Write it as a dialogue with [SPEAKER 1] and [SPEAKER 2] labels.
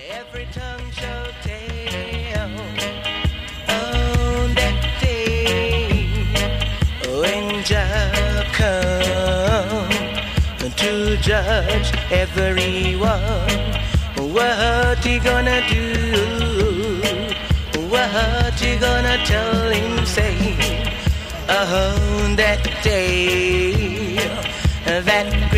[SPEAKER 1] Every tongue shall tell on that day when Jah come to judge everyone. What he gonna do? What you gonna tell him, say, on that day, that